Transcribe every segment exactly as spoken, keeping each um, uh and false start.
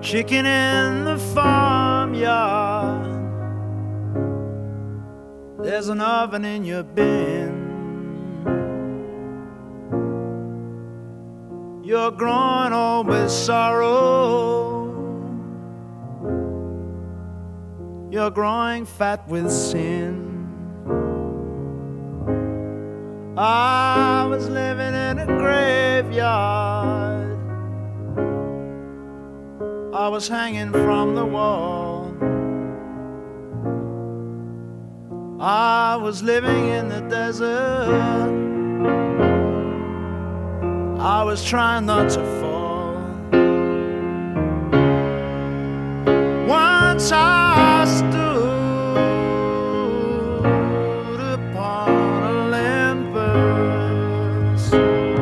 chicken in the farmyard. There's an oven in your bin. You're growing old with sorrow. You're growing fat with sin. I was living in a graveyard. I was hanging from the wall. I was living in the desert. I was trying not to fall. Once I stood upon Olympus.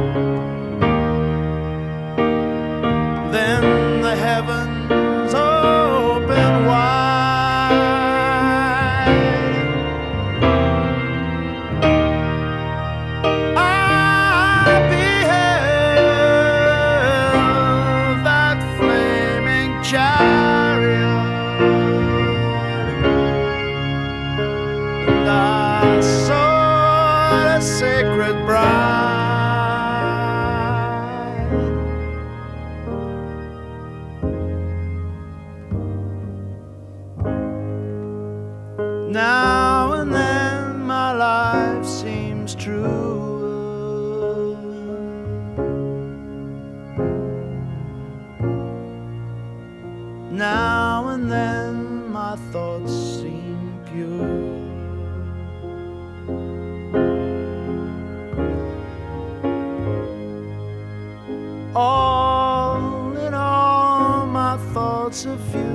Then the heavens opened wide. I beheld that flaming chariot, and I saw the sacred bride. Now and then my life seems true. Now and then my thoughts seem pure. All in all, my thoughts of you